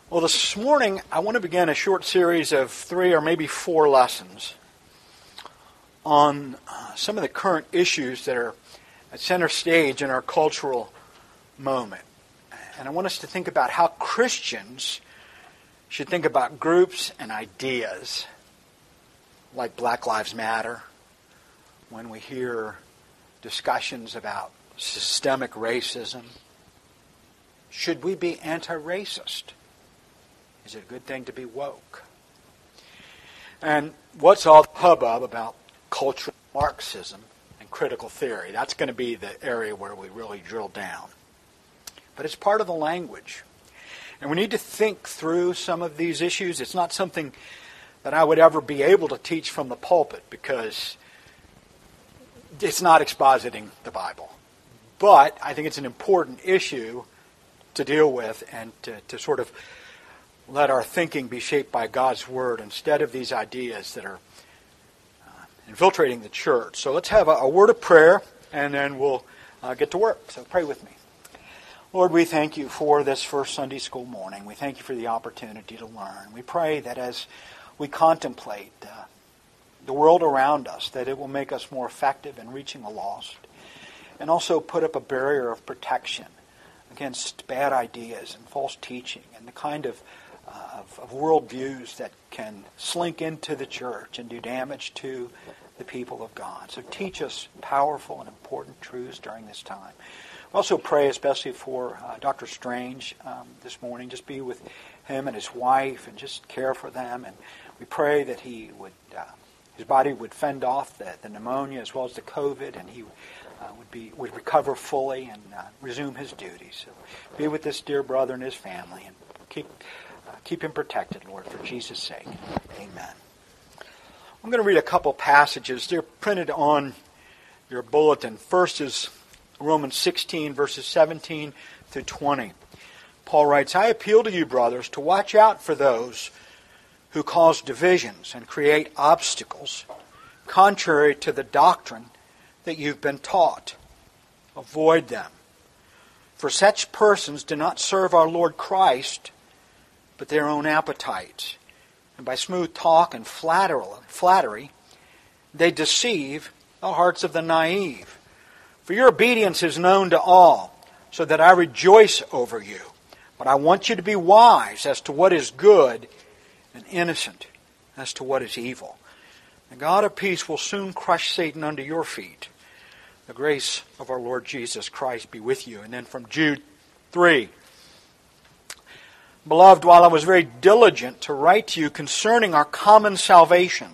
Well, this morning I want to begin a short series of 3 or maybe 4 lessons on some of the current issues that are at center stage in our cultural moment. And I want us to think about how Christians should think about groups and ideas like Black Lives Matter, when we hear discussions about systemic racism. Should we be anti-racist? Is it a good thing to be woke? And what's all the hubbub about cultural Marxism and critical theory? That's going to be the area where we really drill down. But it's part of the language. And we need to think through some of these issues. It's not something that I would ever be able to teach from the pulpit because it's not expositing the Bible. But I think it's an important issue to deal with and to sort of let our thinking be shaped by God's Word instead of these ideas that are infiltrating the church. So let's have a word of prayer and then we'll get to work. So pray with me. Lord, we thank you for this first Sunday school morning. We thank you for the opportunity to learn. We pray that as we contemplate the world around us, that it will make us more effective in reaching the lost and also put up a barrier of protection against bad ideas and false teaching and the kind of worldviews that can slink into the church and do damage to the people of God. So teach us powerful and important truths during this time. We also pray especially for Dr. Strange this morning. Just be with him and his wife and just care for them. And we pray that he would, his body would fend off the pneumonia as well as the COVID, and he would recover fully and resume his duties. So be with this dear brother and his family and keep him protected, Lord, for Jesus' sake. Amen. I'm going to read a couple passages. They're printed on your bulletin. First is Romans 16, verses 17 through 20. Paul writes, I appeal to you, brothers, to watch out for those who cause divisions and create obstacles contrary to the doctrine that you've been taught. Avoid them. For such persons do not serve our Lord Christ, but their own appetites. And by smooth talk and flattery, they deceive the hearts of the naive. For your obedience is known to all, so that I rejoice over you. But I want you to be wise as to what is good and innocent as to what is evil. The God of peace will soon crush Satan under your feet. The grace of our Lord Jesus Christ be with you. And then from Jude 3. Beloved, while I was very diligent to write to you concerning our common salvation,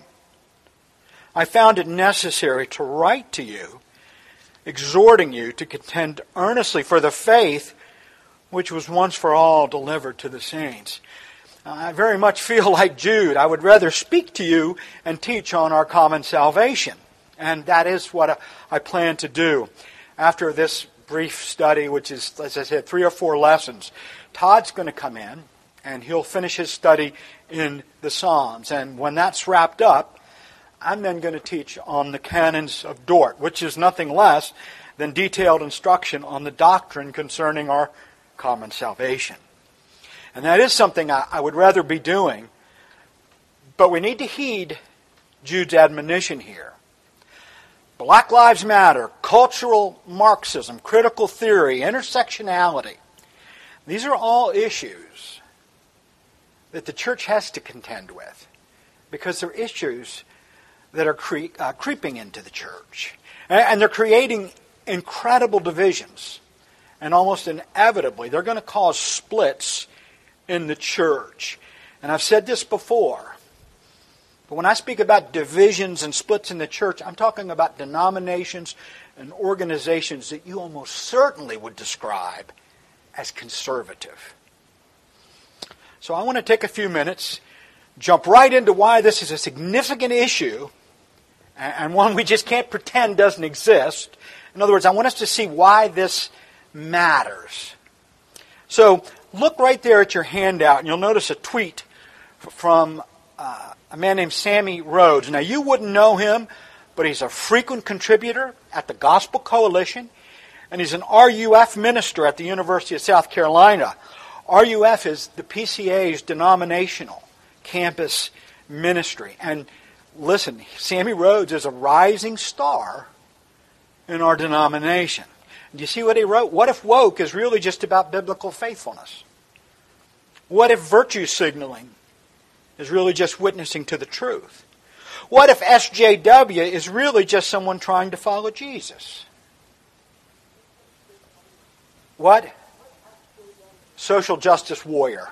I found it necessary to write to you, exhorting you to contend earnestly for the faith which was once for all delivered to the saints. I very much feel like Jude. I would rather speak to you and teach on our common salvation. And that is what I plan to do. After this brief study, which is, as I said, 3 or 4 lessons, Todd's going to come in and he'll finish his study in the Psalms. And when that's wrapped up, I'm then going to teach on the canons of Dort, which is nothing less than detailed instruction on the doctrine concerning our common salvation. And that is something I would rather be doing, but we need to heed Jude's admonition here. Black Lives Matter, cultural Marxism, critical theory, intersectionality. These are all issues that the church has to contend with because they're issues that are creeping into the church. And they're creating incredible divisions. And almost inevitably, they're going to cause splits in the church. And I've said this before. But when I speak about divisions and splits in the church, I'm talking about denominations and organizations that you almost certainly would describe as conservative. So I want to take a few minutes, jump right into why this is a significant issue, and one we just can't pretend doesn't exist. In other words, I want us to see why this matters. So look right there at your handout, and you'll notice a tweet from a man named Sammy Rhodes. Now, you wouldn't know him, but he's a frequent contributor at the Gospel Coalition, and he's an RUF minister at the University of South Carolina. RUF is the PCA's denominational campus ministry. And listen, Sammy Rhodes is a rising star in our denomination. Do you see what he wrote? What if woke is really just about biblical faithfulness? What if virtue signaling is really just witnessing to the truth? What if SJW is really just someone trying to follow Jesus? What? Social justice warrior.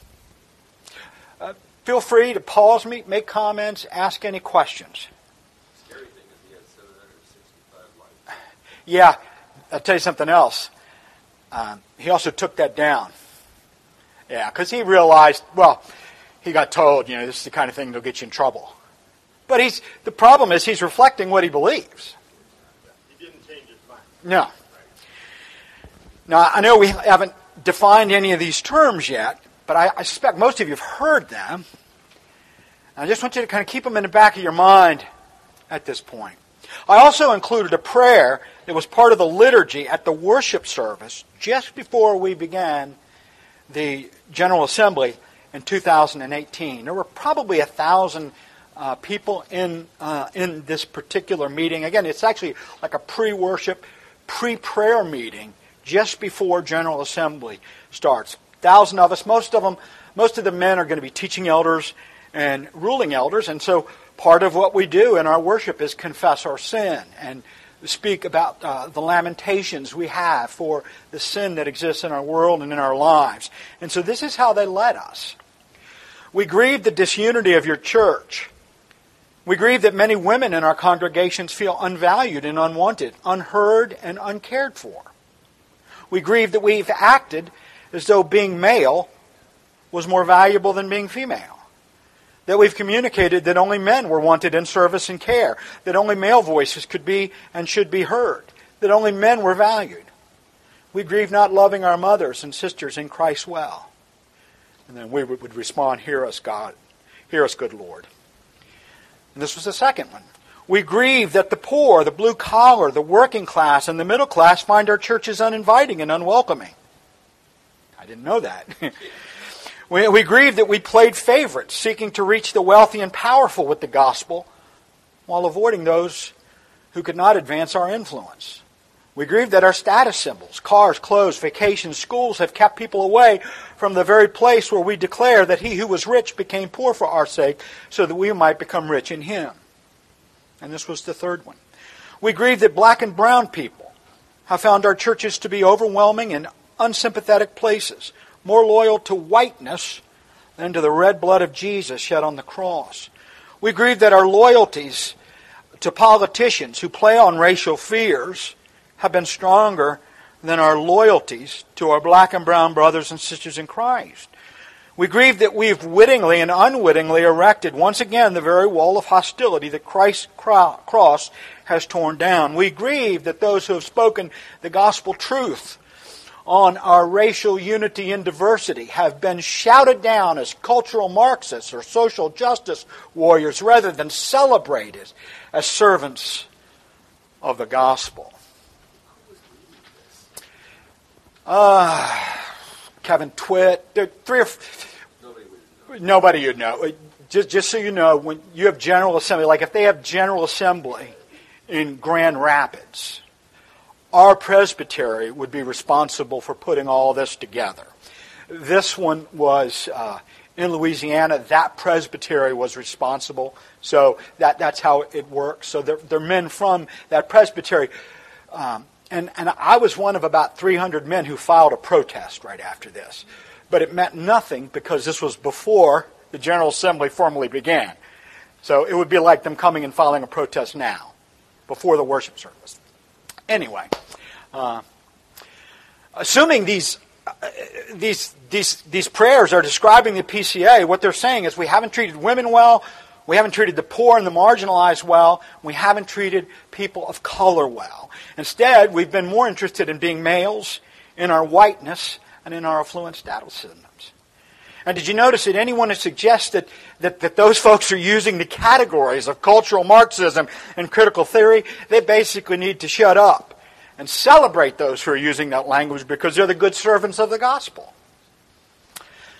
Feel free to pause me, make comments, ask any questions. The scary thing is he had 765 likes. Yeah, I'll tell you something else. He also took that down. Yeah, because he realized, well, he got told, this is the kind of thing that'll get you in trouble. But the problem is he's reflecting what he believes. He didn't change his mind. No. Now, I know we haven't defined any of these terms yet, but I suspect most of you have heard them. And I just want you to kind of keep them in the back of your mind at this point. I also included a prayer that was part of the liturgy at the worship service just before we began the General Assembly in 2018. There were probably 1,000 people in this particular meeting. Again, it's actually like a pre-worship, pre-prayer meeting just before General Assembly starts. 1,000 of us, most of the men are going to be teaching elders and ruling elders, and so part of what we do in our worship is confess our sin and speak about the lamentations we have for the sin that exists in our world and in our lives. And so this is how they led us. We grieve the disunity of your church. We grieve that many women in our congregations feel unvalued and unwanted, unheard and uncared for. We grieve that we've acted as though being male was more valuable than being female. That we've communicated that only men were wanted in service and care. That only male voices could be and should be heard. That only men were valued. We grieve not loving our mothers and sisters in Christ well. And then we would respond, hear us, God. Hear us, good Lord. And this was the second one. We grieve that the poor, the blue collar, the working class, and the middle class find our churches uninviting and unwelcoming. I didn't know that. We grieve that we played favorites, seeking to reach the wealthy and powerful with the gospel, while avoiding those who could not advance our influence. We grieve that our status symbols, cars, clothes, vacations, schools have kept people away from the very place where we declare that he who was rich became poor for our sake, so that we might become rich in him. And this was the third one. We grieve that black and brown people have found our churches to be overwhelming and unsympathetic places, more loyal to whiteness than to the red blood of Jesus shed on the cross. We grieve that our loyalties to politicians who play on racial fears have been stronger than our loyalties to our black and brown brothers and sisters in Christ. We grieve that we've wittingly and unwittingly erected once again the very wall of hostility that Christ's cross has torn down. We grieve that those who have spoken the gospel truth on our racial unity and diversity have been shouted down as cultural Marxists or social justice warriors rather than celebrated as servants of the gospel. Kevin Twitt, nobody you'd know. Just so you know, when you have General Assembly, like if they have General Assembly in Grand Rapids, our presbytery would be responsible for putting all this together. This one was in Louisiana. That presbytery was responsible. So that's how it works. So they're men from that presbytery. And I was one of about 300 men who filed a protest right after this. But it meant nothing because this was before the General Assembly formally began. So it would be like them coming and filing a protest now, before the worship service. Anyway, assuming these prayers are describing the PCA, what they're saying is we haven't treated women well, we haven't treated the poor and the marginalized well, we haven't treated people of color well. Instead, we've been more interested in being males, in our whiteness, and in our affluent status systems. And did you notice that anyone who suggests that those folks are using the categories of cultural Marxism and critical theory, they basically need to shut up and celebrate those who are using that language because they're the good servants of the gospel.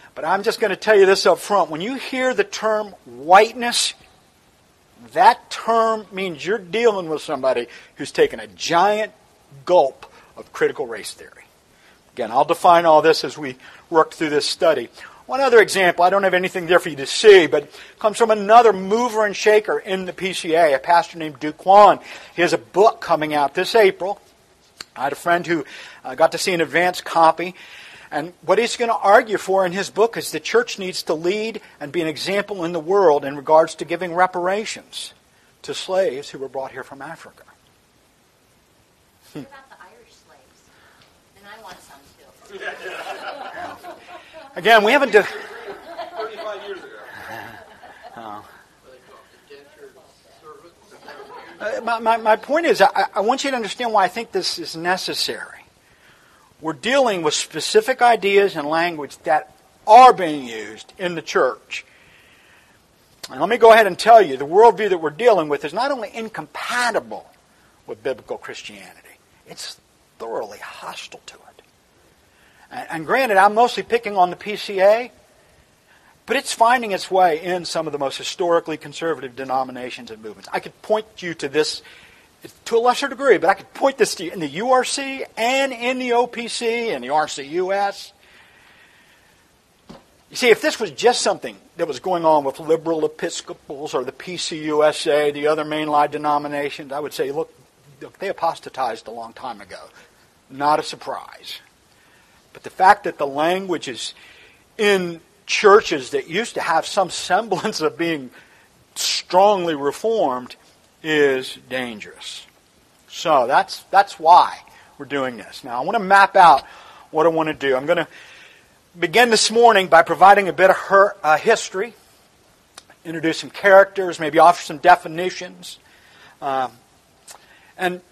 But I'm just going to tell you this up front. When you hear the term whiteness, that term means you're dealing with somebody who's taken a giant gulp of critical race theory. Again, I'll define all this as we work through this study. One other example, I don't have anything there for you to see, but it comes from another mover and shaker in the PCA, a pastor named Duke Kwan. He has a book coming out this April. I had a friend who got to see an advanced copy. And what he's going to argue for in his book is the church needs to lead and be an example in the world in regards to giving reparations to slaves who were brought here from Africa. What about the Irish slaves? And I want some too. Again, we haven't... 35 years ago. My point is, I want you to understand why I think this is necessary. We're dealing with specific ideas and language that are being used in the church. And let me go ahead and tell you, the worldview that we're dealing with is not only incompatible with biblical Christianity, it's thoroughly hostile to it. And granted, I'm mostly picking on the PCA, but it's finding its way in some of the most historically conservative denominations and movements. I could point you to this to a lesser degree, but I could point this to you in the URC and in the OPC and the RCUS. You see, if this was just something that was going on with liberal Episcopals or the PCUSA, the other mainline denominations, I would say, look, they apostatized a long time ago. Not a surprise. But the fact that the language is in churches that used to have some semblance of being strongly reformed is dangerous. So that's why we're doing this. Now I want to map out what I want to do. I'm going to begin this morning by providing a bit of history, introduce some characters, maybe offer some definitions. And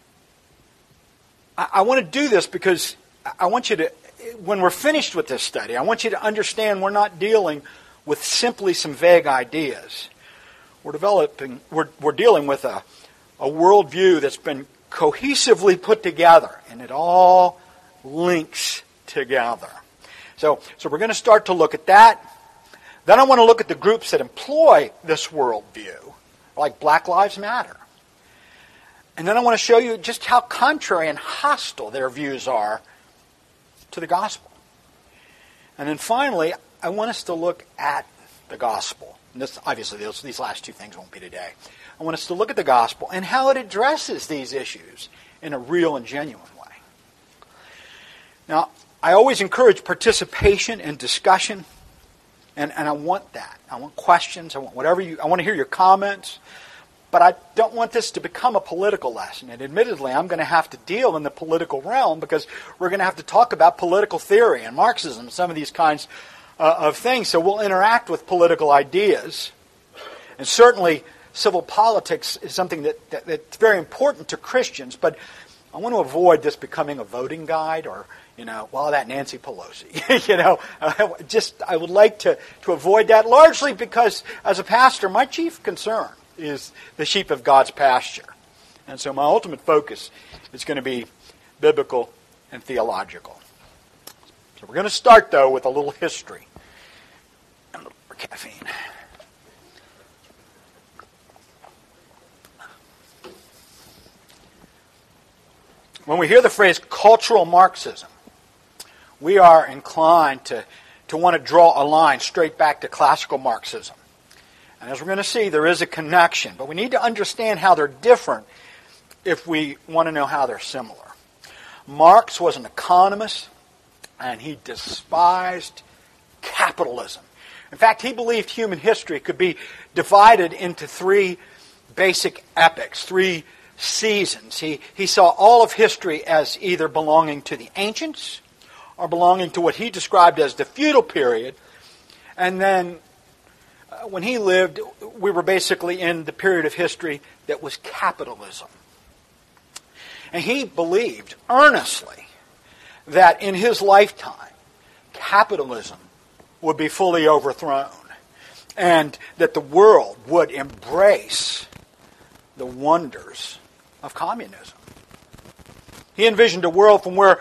I want to do this because I want you to, when we're finished with this study, I want you to understand we're not dealing with simply some vague ideas. We're dealing with a worldview that's been cohesively put together, and it all links together. So we're going to start to look at that. Then I want to look at the groups that employ this worldview, like Black Lives Matter. And then I want to show you just how contrary and hostile their views are to the gospel. And then finally, I want us to look at the gospel. And this, obviously, these last two things won't be today. I want us to look at the gospel and how it addresses these issues in a real and genuine way. Now, I always encourage participation and discussion, and I want that. I want questions. I want I want to hear your comments. But I don't want this to become a political lesson. And admittedly, I'm going to have to deal in the political realm because we're going to have to talk about political theory and Marxism and some of these kinds of things. So we'll interact with political ideas. And certainly, civil politics is something that's very important to Christians. But I want to avoid this becoming a voting guide or, that Nancy Pelosi. I would like to avoid that, largely because as a pastor, my chief concern is the sheep of God's pasture. And so my ultimate focus is going to be biblical and theological. So we're going to start, though, with a little history and a little more caffeine. When we hear the phrase cultural Marxism, we are inclined to want to draw a line straight back to classical Marxism. And as we're going to see, there is a connection. But we need to understand how they're different if we want to know how they're similar. Marx was an economist, and he despised capitalism. In fact, he believed human history could be divided into three basic epochs, three seasons. He saw all of history as either belonging to the ancients or belonging to what he described as the feudal period. And then when he lived, we were basically in the period of history that was capitalism. And he believed earnestly that in his lifetime, capitalism would be fully overthrown and that the world would embrace the wonders of communism. He envisioned a world from where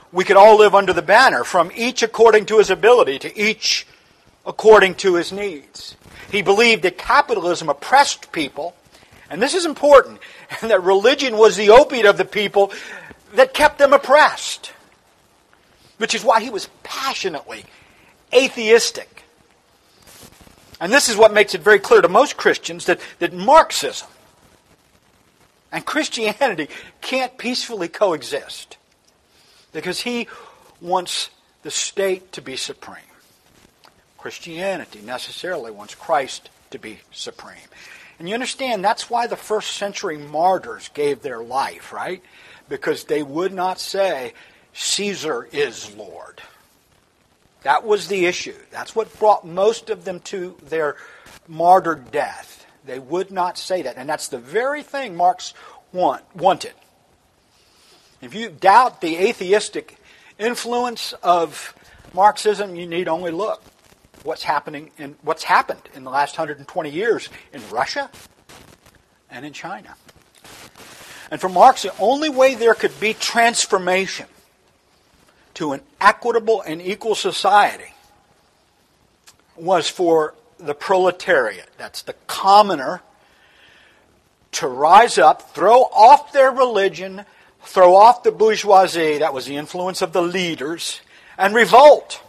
we could all live under the banner, from each according to his ability to each according to his needs. He believed that capitalism oppressed people, and this is important, and that religion was the opiate of the people that kept them oppressed. Which is why he was passionately atheistic. And this is what makes it very clear to most Christians that Marxism and Christianity can't peacefully coexist. Because he wants the state to be supreme. Christianity necessarily wants Christ to be supreme. And you understand, that's why the first century martyrs gave their life, right? Because they would not say, Caesar is Lord. That was the issue. That's what brought most of them to their martyr death. They would not say that. And that's the very thing Marx wanted. If you doubt the atheistic influence of Marxism, you need only look what's happened in the last 120 years in Russia and in China. And for Marx, the only way there could be transformation to an equitable and equal society was for the proletariat, that's the commoner, to rise up, throw off their religion, throw off the bourgeoisie, that was the influence of the leaders, and revolt.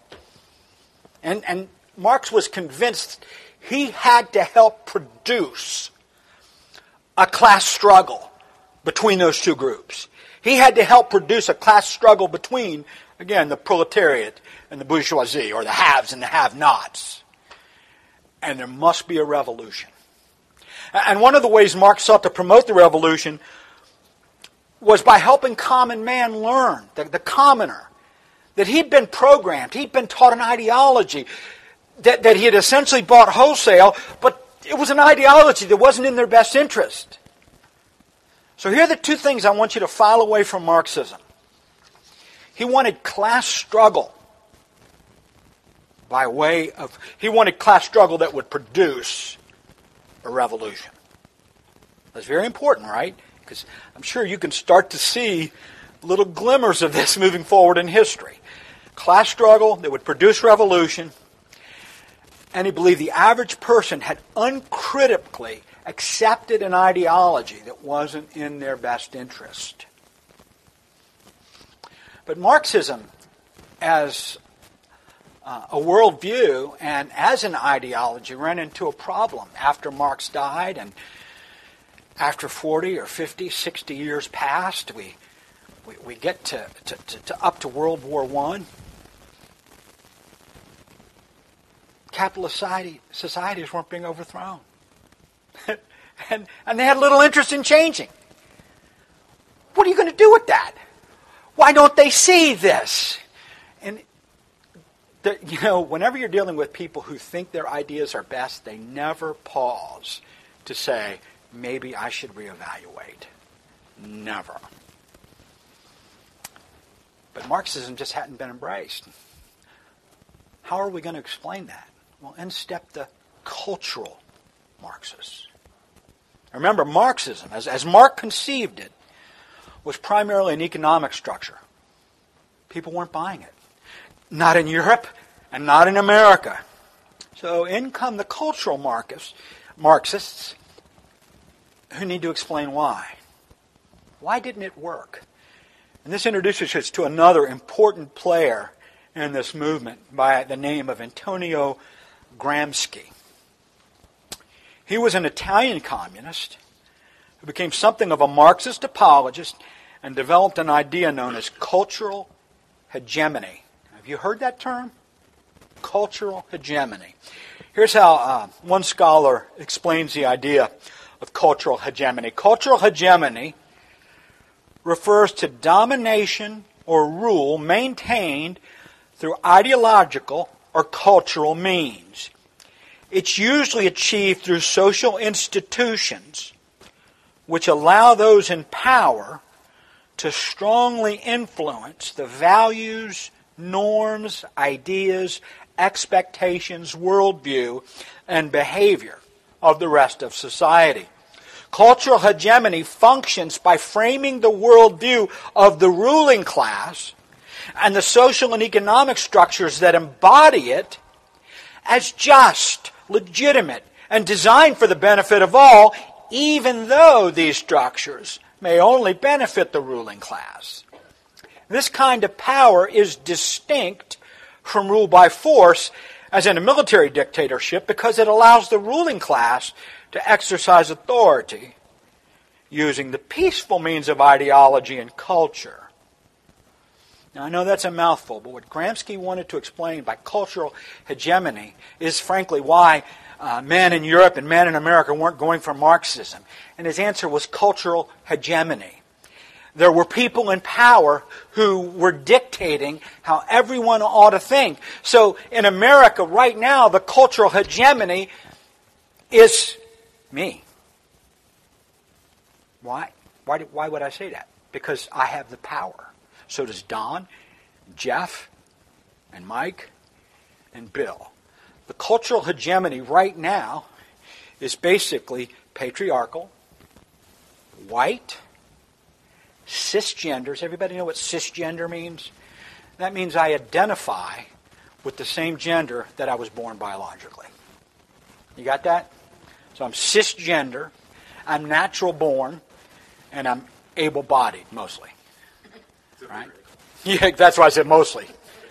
And Marx was convinced he had to help produce a class struggle between those two groups. He had to help produce a class struggle between, again, the proletariat and the bourgeoisie, or the haves and the have-nots. And there must be a revolution. And one of the ways Marx sought to promote the revolution was by helping common man learn, the commoner, that he'd been programmed, he'd been taught an ideology that he had essentially bought wholesale, but it was an ideology that wasn't in their best interest. So here are the two things I want you to file away from Marxism. He wanted class struggle he wanted class struggle that would produce a revolution. That's very important, right? Because I'm sure you can start to see little glimmers of this moving forward in history. Class struggle that would produce revolution. And he believed the average person had uncritically accepted an ideology that wasn't in their best interest. But Marxism, as a worldview and as an ideology, ran into a problem after Marx died, and after 40 or 50, 60 years passed, we get to up to World War I. Capitalist societies weren't being overthrown. and they had little interest in changing. What are you going to do with that? Why don't they see this? And whenever you're dealing with people who think their ideas are best, they never pause to say, maybe I should reevaluate. Never. But Marxism just hadn't been embraced. How are we going to explain that? Well, in step the cultural Marxists. Remember, Marxism, as Marx conceived it, was primarily an economic structure. People weren't buying it. Not in Europe and not in America. So in come the cultural Marxists who need to explain why. Why didn't it work? And this introduces us to another important player in this movement by the name of Antonio Gramsci. He was an Italian communist who became something of a Marxist apologist and developed an idea known as cultural hegemony. Have you heard that term? Cultural hegemony. Here's how one scholar explains the idea of cultural hegemony. Cultural hegemony refers to domination or rule maintained through ideological or cultural means. It's usually achieved through social institutions which allow those in power to strongly influence the values, norms, ideas, expectations, worldview, and behavior of the rest of society. Cultural hegemony functions by framing the worldview of the ruling class and the social and economic structures that embody it as just, legitimate, and designed for the benefit of all, even though these structures may only benefit the ruling class. This kind of power is distinct from rule by force, as in a military dictatorship, because it allows the ruling class to exercise authority using the peaceful means of ideology and culture. Now, I know that's a mouthful, but what Gramsci wanted to explain by cultural hegemony is frankly why men in Europe and men in America weren't going for Marxism. And his answer was cultural hegemony. There were people in power who were dictating how everyone ought to think. So in America right now, the cultural hegemony is me. Why? Why would I say that? Because I have the power. So does Don, Jeff, and Mike, and Bill. The cultural hegemony right now is basically patriarchal, white, cisgenders. Everybody know what cisgender means? That means I identify with the same gender that I was born biologically. You got that? So I'm cisgender, I'm natural born, and I'm able-bodied, mostly. Right? Yeah, that's why I said mostly.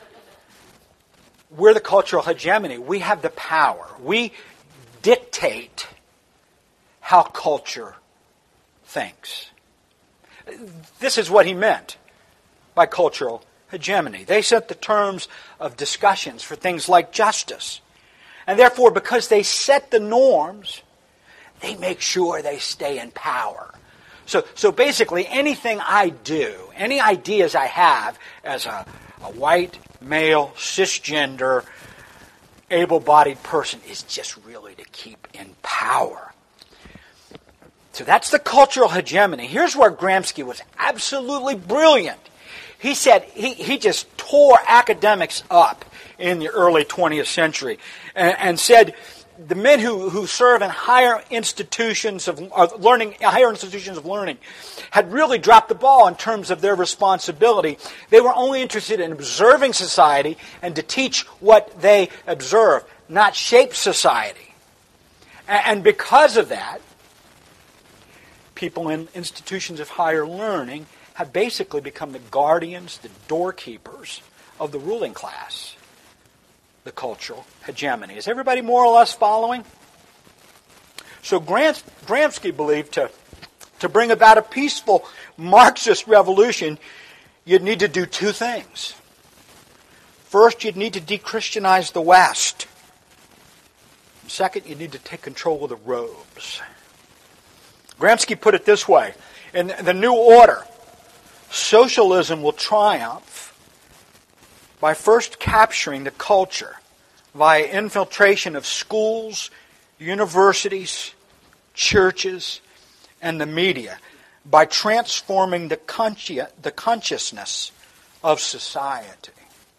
We're the cultural hegemony. We have the power. We dictate how culture thinks. This is what he meant by cultural hegemony. They set the terms of discussions for things like justice. And therefore, because they set the norms, they make sure they stay in power. So basically, anything I do, any ideas I have as a white, male, cisgender, able-bodied person is just really to keep in power. So that's the cultural hegemony. Here's where Gramsci was absolutely brilliant. He said he just tore academics up in the early 20th century and said the men who serve in higher institutions of learning had really dropped the ball in terms of their responsibility. They were only interested in observing society and to teach what they observe, not shape society. And because of that, people in institutions of higher learning have basically become the guardians, the doorkeepers of the ruling class, the cultural hegemony. Is everybody more or less following? So Gramsci believed to bring about a peaceful Marxist revolution, you'd need to do two things. First, you'd need to de-Christianize the West. Second, you need to take control of the robes. Gramsci put it this way: in the new order, socialism will triumph by first capturing the culture via infiltration of schools, universities, churches, and the media, by transforming the consciousness of society.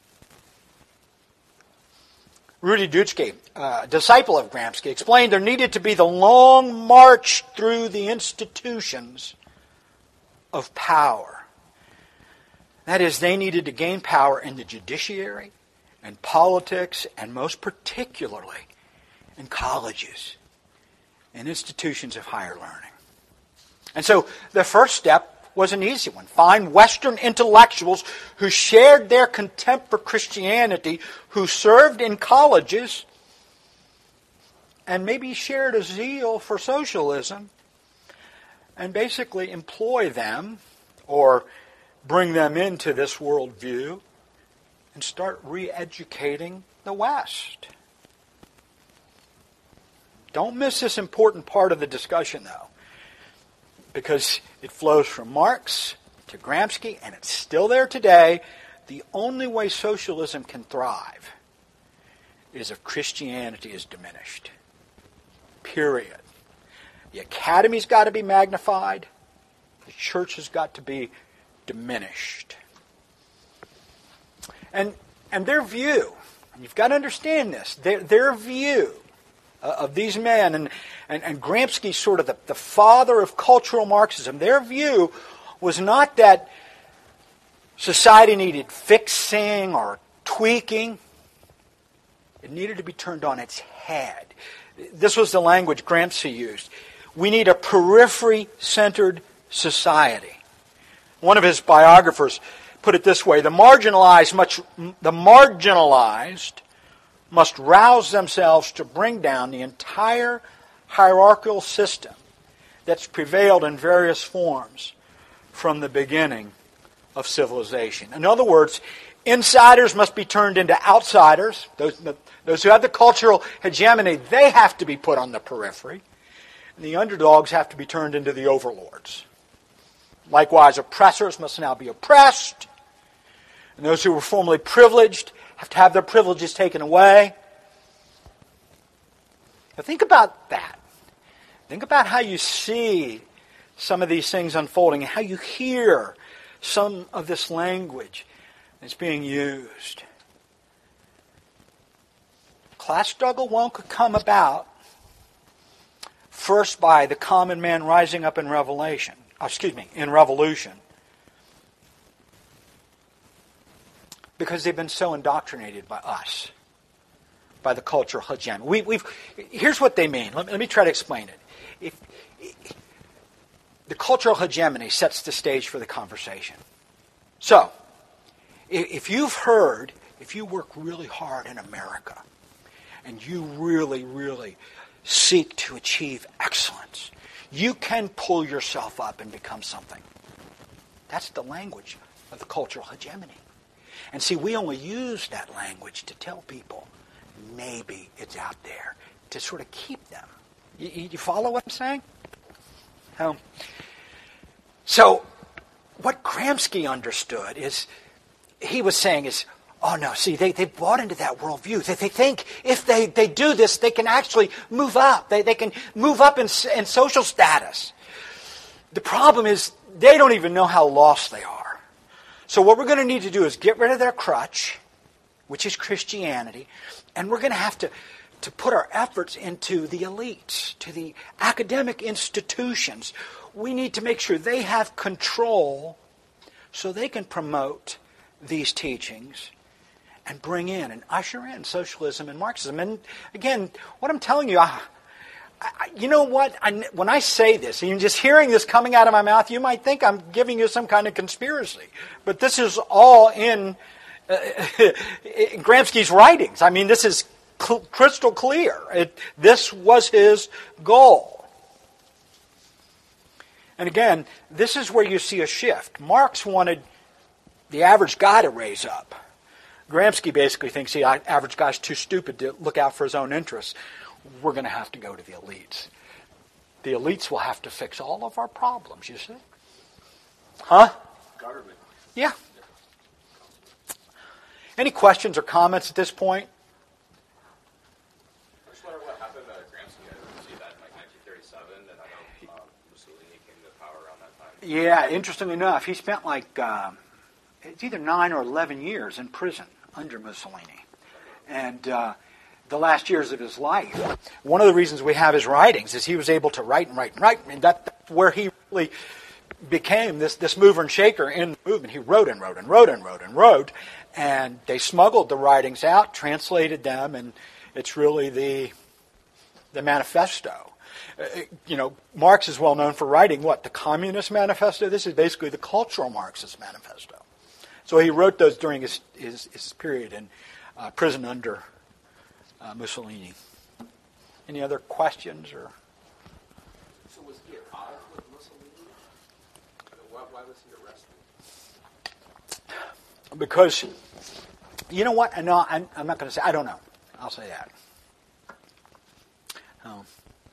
Rudi Dutschke, a disciple of Gramsci, explained there needed to be the long march through the institutions of power. That is, they needed to gain power in the judiciary and politics, and most particularly in colleges and institutions of higher learning. And so the first step was an easy one. Find Western intellectuals who shared their contempt for Christianity, who served in colleges, and maybe shared a zeal for socialism, and basically employ them or bring them into this worldview and start re-educating the West. Don't miss this important part of the discussion, though, because it flows from Marx to Gramsci, and it's still there today. The only way socialism can thrive is if Christianity is diminished. Period. The academy's got to be magnified. The church has got to be diminished. And their view, and you've got to understand this, their view of these men, and Gramsci's sort of the father of cultural Marxism, their view was not that society needed fixing or tweaking. It needed to be turned on its head. This was the language Gramsci used. We need a periphery-centered society. One of his biographers put it this way: the marginalized must rouse themselves to bring down the entire hierarchical system that's prevailed in various forms from the beginning of civilization. In other words, insiders must be turned into outsiders. Those who have the cultural hegemony, they have to be put on the periphery. And the underdogs have to be turned into the overlords. Likewise, oppressors must now be oppressed. And those who were formerly privileged have to have their privileges taken away. Now think about that. Think about how you see some of these things unfolding and how you hear some of this language that's being used. Class struggle won't come about first by the common man rising up in revolution. Because they've been so indoctrinated by us, by the cultural hegemony. Here's what they mean. Let me try to explain it. The cultural hegemony sets the stage for the conversation. So, if you work really hard in America, and you really, really seek to achieve excellence, you can pull yourself up and become something. That's the language of the cultural hegemony. And see, we only use that language to tell people maybe it's out there, to sort of keep them. You follow what I'm saying? So, what Gramsci understood is, he was saying is, oh no, see, they bought into that worldview. They think if they do this, they can actually move up. They can move up in social status. The problem is, they don't even know how lost they are. So what we're going to need to do is get rid of their crutch, which is Christianity, and we're going to have to put our efforts into the elites, to the academic institutions. We need to make sure they have control so they can promote these teachings and bring in and usher in socialism and Marxism. And again, what I'm telling you, you know what? When I say this, and just hearing this coming out of my mouth, you might think I'm giving you some kind of conspiracy. But this is all in Gramsci's writings. I mean, this is crystal clear. This was his goal. And again, this is where you see a shift. Marx wanted the average guy to raise up. Gramsci basically thinks the average guy's too stupid to look out for his own interests. We're going to have to go to the elites. The elites will have to fix all of our problems, you see? Huh? Government. Yeah. Any questions or comments at this point? I just wonder what happened to Gramsci. I see that in like 1937, and I know Mussolini came to power around that time. Yeah, interestingly enough, he spent like, it's either 9 or 11 years in prison under Mussolini. And the last years of his life, one of the reasons we have his writings is he was able to write and write and write. And that's where he really became this mover and shaker in the movement. He wrote and wrote and wrote and wrote and wrote. And they smuggled the writings out, translated them, and it's really the manifesto. Marx is well known for writing what? The Communist Manifesto? This is basically the cultural Marxist manifesto. So he wrote those during his period in prison under Mussolini. Any other questions? Or So was he at odds with Mussolini? Why was he arrested? Because, you know what? No, I'm not going to say. I don't know. I'll say that. But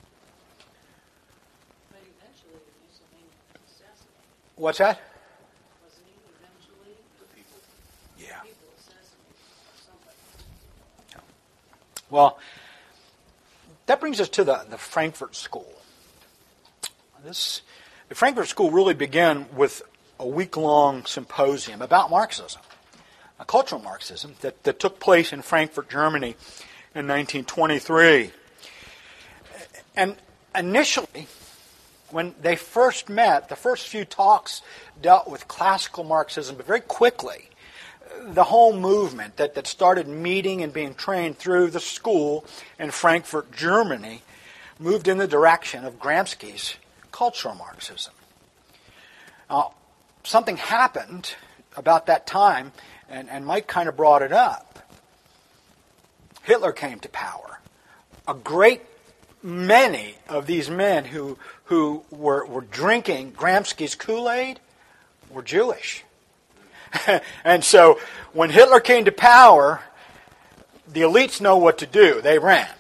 eventually Mussolini was assassinated. What's that? Wasn't he eventually? The people. Yeah. People assassinated somebody. Well, that brings us to the Frankfurt School. The Frankfurt School really began with a week-long symposium about Marxism, a cultural Marxism, that took place in Frankfurt, Germany in 1923. And initially, when they first met, the first few talks dealt with classical Marxism, but very quickly, the whole movement that started meeting and being trained through the school in Frankfurt, Germany, moved in the direction of Gramsci's cultural Marxism. Now, something happened about that time, and Mike kind of brought it up. Hitler came to power. A great many of these men who were drinking Gramsci's Kool-Aid were Jewish. And so when Hitler came to power, the elites know what to do. They ran.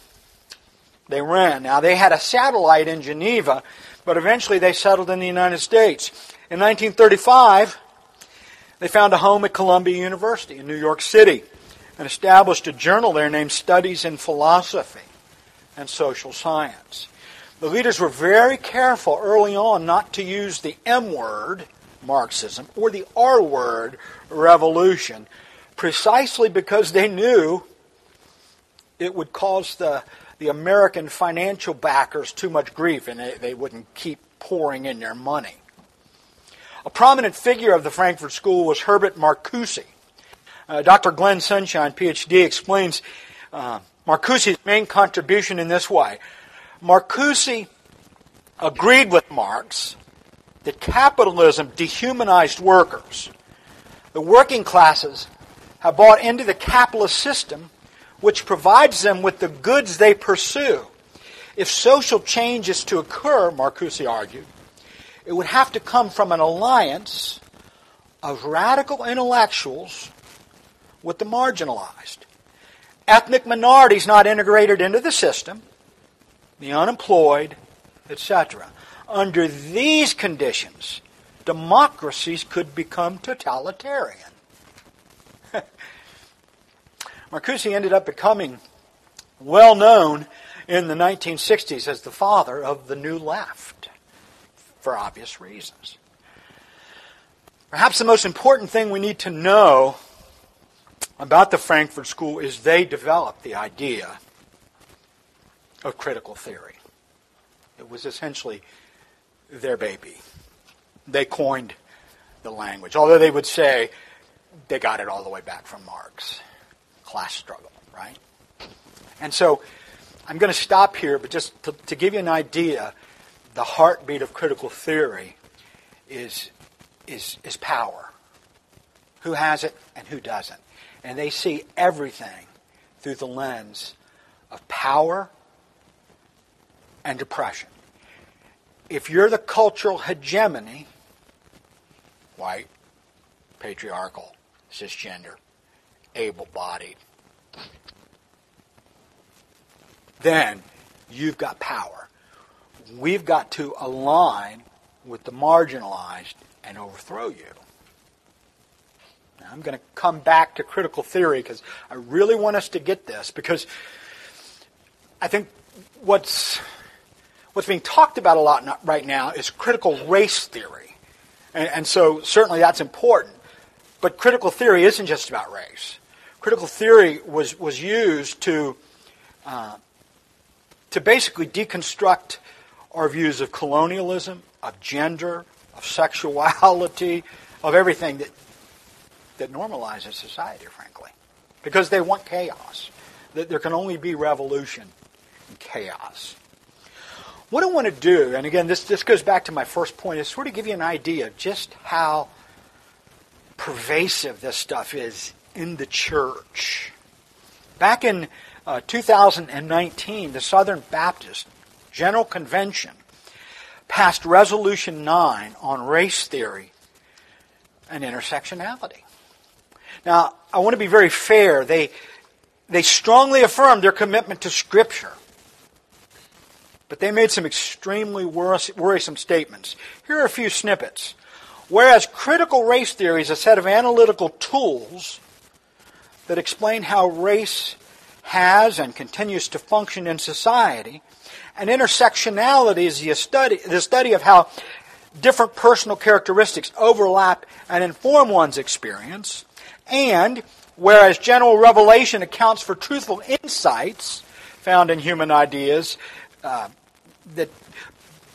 Now, they had a satellite in Geneva, but eventually they settled in the United States. In 1935, they found a home at Columbia University in New York City and established a journal there named Studies in Philosophy and Social Science. The leaders were very careful early on not to use the M word, Marxism, or the R word, revolution, precisely because they knew it would cause the American financial backers too much grief, and they wouldn't keep pouring in their money. A prominent figure of the Frankfurt School was Herbert Marcuse. Dr. Glenn Sunshine, PhD, explains Marcuse's main contribution in this way. Marcuse agreed with Marx that capitalism dehumanized workers. The working classes have bought into the capitalist system, which provides them with the goods they pursue. If social change is to occur, Marcuse argued, it would have to come from an alliance of radical intellectuals with the marginalized. Ethnic minorities not integrated into the system, the unemployed, etc. Under these conditions, democracies could become totalitarian. Marcuse ended up becoming well known in the 1960s as the father of the New Left, for obvious reasons. Perhaps the most important thing we need to know about the Frankfurt School is they developed the idea of critical theory. It was essentially their baby. They coined the language, although they would say they got it all the way back from Marx. Class struggle, right? And so I'm going to stop here, but just to give you an idea, the heartbeat of critical theory is power. Who has it and who doesn't. And they see everything through the lens of power and oppression. If you're the cultural hegemony, white, patriarchal, cisgender, able-bodied, then you've got power. We've got to align with the marginalized and overthrow you. Now, I'm going to come back to critical theory because I really want us to get this, because I think what's being talked about a lot right now is critical race theory. And so certainly that's important. But critical theory isn't just about race. Critical theory was used to basically deconstruct our views of colonialism, of gender, of sexuality, of everything that normalizes society, frankly. Because they want chaos. That there can only be revolution in chaos. What I want to do, and again, this goes back to my first point, is sort of give you an idea of just how pervasive this stuff is in the church. Back in 2019, the Southern Baptist General Convention passed Resolution 9 on race theory and intersectionality. Now, I want to be very fair. They strongly affirmed their commitment to Scripture. But they made some extremely worrisome statements. Here are a few snippets. Whereas critical race theory is a set of analytical tools that explain how race has and continues to function in society, and intersectionality is the study of how different personal characteristics overlap and inform one's experience, and whereas general revelation accounts for truthful insights found in human ideas, that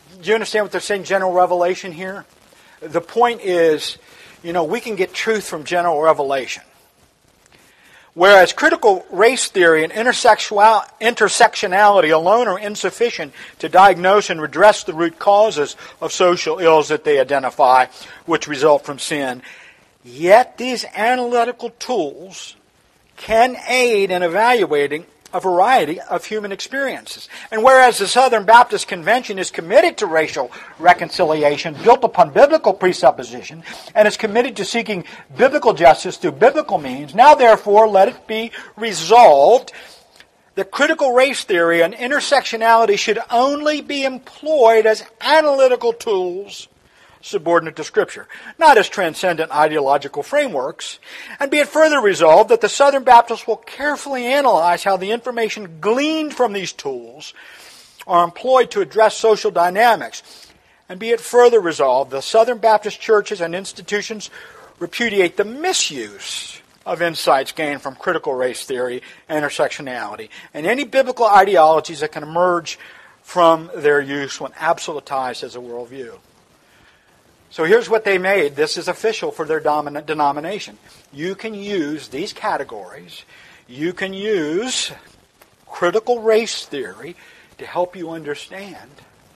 Do you understand what they're saying, general revelation here? The point is, we can get truth from general revelation. Whereas critical race theory and intersectionality alone are insufficient to diagnose and redress the root causes of social ills that they identify, which result from sin. Yet these analytical tools can aid in evaluating a variety of human experiences. And whereas the Southern Baptist Convention is committed to racial reconciliation built upon biblical presupposition and is committed to seeking biblical justice through biblical means, now therefore let it be resolved that critical race theory and intersectionality should only be employed as analytical tools subordinate to Scripture, not as transcendent ideological frameworks, and be it further resolved that the Southern Baptists will carefully analyze how the information gleaned from these tools are employed to address social dynamics, and be it further resolved the Southern Baptist churches and institutions repudiate the misuse of insights gained from critical race theory and intersectionality, and any biblical ideologies that can emerge from their use when absolutized as a worldview. So here's what they made. This is official for their denomination. You can use these categories. You can use critical race theory to help you understand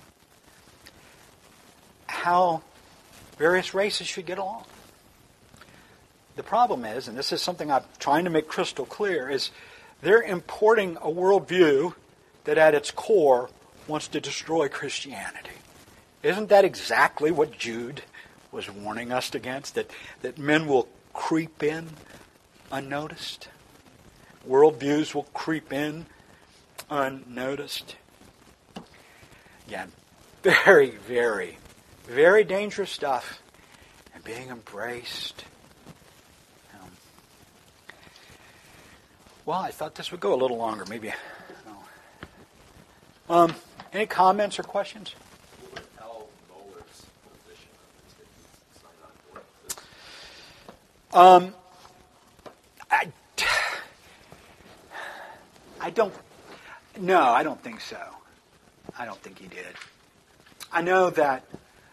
how various races should get along. The problem is, and this is something I'm trying to make crystal clear, is they're importing a worldview that at its core wants to destroy Christianity. Isn't that exactly what Jude was warning us against? That men will creep in unnoticed? Worldviews will creep in unnoticed? Again, very, very, very dangerous stuff, and being embraced. Well, I thought this would go a little longer. Maybe. Any comments or questions? I don't think so. I don't think he did. I know that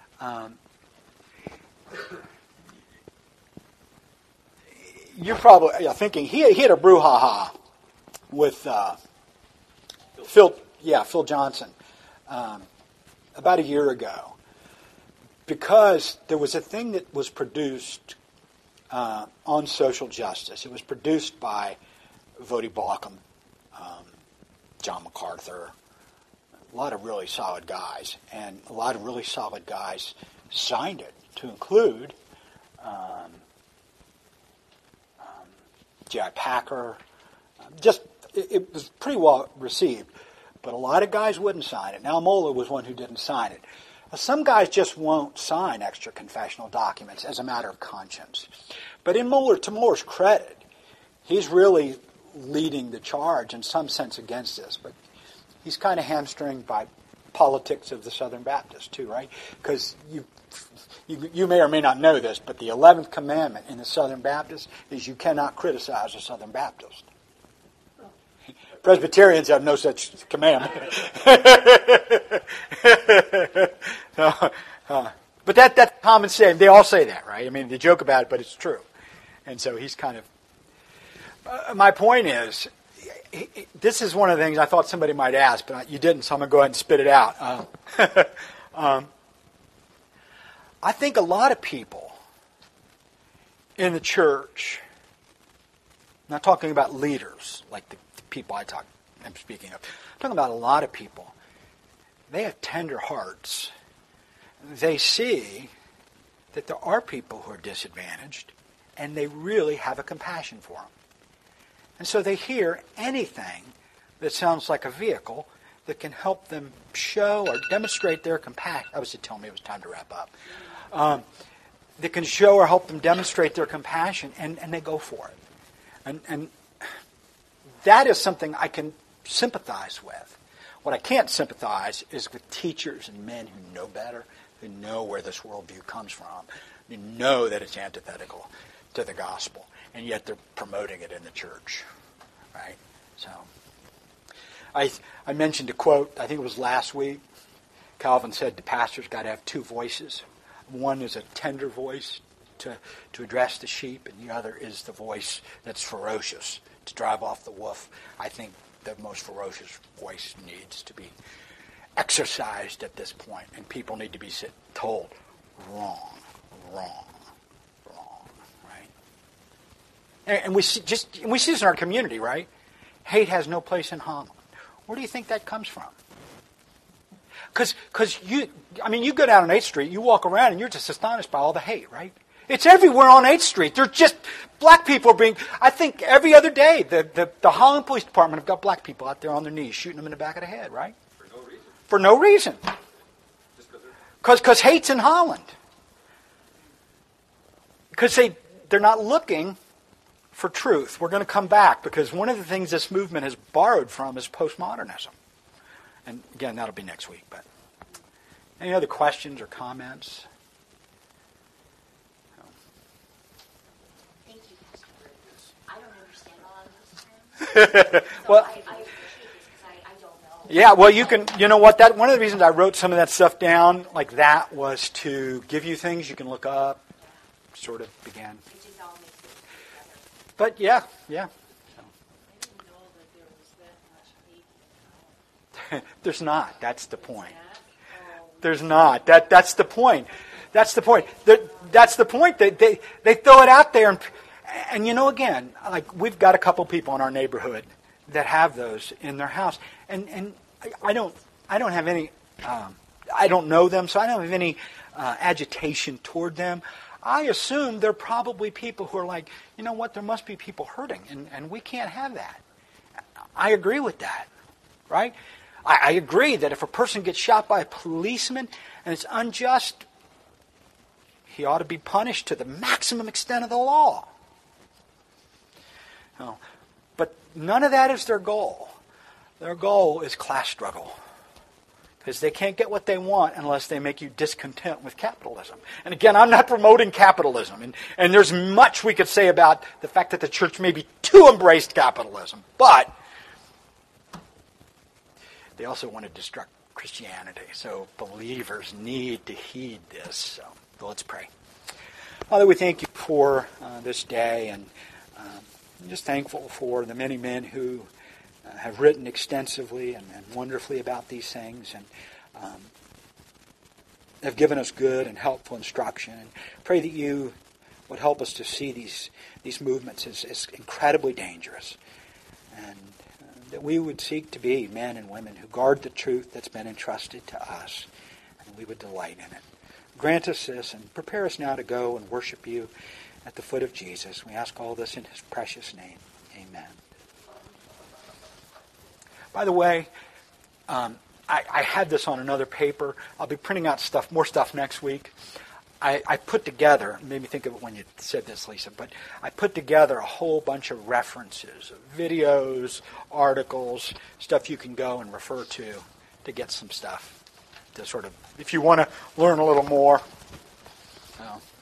you're probably thinking he had a brouhaha with Phil Johnson about a year ago, because there was a thing that was produced on social justice. It was produced by Voddie Baucham, John MacArthur, a lot of really solid guys, and a lot of really solid guys signed it, to include Jack Packer. It was pretty well received, but a lot of guys wouldn't sign it. Now, Mohler was one who didn't sign it. Some guys just won't sign extra confessional documents as a matter of conscience. But to Mohler's credit, he's really leading the charge in some sense against this. But he's kind of hamstringed by politics of the Southern Baptists too, right? Because you may or may not know this, but the 11th commandment in the Southern Baptists is you cannot criticize a Southern Baptist. Presbyterians have no such commandment. But that's common saying. They all say that, right? I mean, they joke about it, but it's true. And so he's kind of... my point is, this is one of the things I thought somebody might ask, but you didn't, so I'm going to go ahead and spit it out. I think a lot of people in the church, I'm not talking about leaders, like the people I'm speaking of. I'm talking about a lot of people. They have tender hearts. They see that there are people who are disadvantaged, and they really have a compassion for them. And so they hear anything that sounds like a vehicle that can help them show or demonstrate their compassion. I was to tell me it was time to wrap up. That can show or help them demonstrate their compassion, and they go for it. And that is something I can sympathize with. What I can't sympathize is with teachers and men who know better, who know where this worldview comes from, who know that it's antithetical to the gospel, and yet they're promoting it in the church, right? So, I mentioned a quote, I think it was last week, Calvin said the pastor's got to have two voices. One is a tender voice to address the sheep, and the other is the voice that's ferocious to drive off the wolf. I think the most ferocious voice needs to be exercised at this point, and people need to be told, wrong, right? And we see this in our community, right? Hate has no place in Holland. Where do you think that comes from? Because you go down on 8th Street, you walk around, and you're just astonished by all the hate, right? It's everywhere on 8th Street. They're just, black people are being, I think every other day, the Holland Police Department have got black people out there on their knees, shooting them in the back of the head, right? For no reason. Because hate's in Holland. Because they're not looking for truth. We're going to come back, because one of the things this movement has borrowed from is postmodernism. And again, that'll be next week. But any other questions or comments? Thank you, Pastor. I don't understand all of this terms. So Well, I appreciate this because I don't know. yeah, well, you know what? One of the reasons I wrote some of that stuff down like that was to give you things you can look up. Sort of began. It just all makes it together. But yeah. I didn't know that there was that much hate in Holland. There's not. That's the point. That, There's not. That's the point. That's the point. That's the point. They throw it out there, and you know, again, like we've got a couple people in our neighborhood that have those in their house, and I don't have any. I don't know them, so I don't have any agitation toward them. I assume they're probably people who are like, you know what? There must be people hurting, and we can't have that. I agree with that, right? I agree that if a person gets shot by a policeman and it's unjust, he ought to be punished to the maximum extent of the law. No, but none of that is their goal. Their goal is class struggle. Because they can't get what they want unless they make you discontent with capitalism. And again, I'm not promoting capitalism. And there's much we could say about the fact that the church maybe too embraced capitalism. But they also want to destruct Christianity. So believers need to heed this. So let's pray. Father, we thank you for this day. And I'm just thankful for the many men who have written extensively and wonderfully about these things, and have given us good and helpful instruction. And pray that you would help us to see these movements as incredibly dangerous, and that we would seek to be men and women who guard the truth that's been entrusted to us, and we would delight in it. Grant us this, and prepare us now to go and worship you at the foot of Jesus. We ask all this in his precious name. Amen. By the way, I had this on another paper. I'll be printing out more stuff next week. I put together, made me think of it when you said this, Lisa, but I put together a whole bunch of references, videos, articles, stuff you can go and refer to get some stuff to sort of, if you want to learn a little more.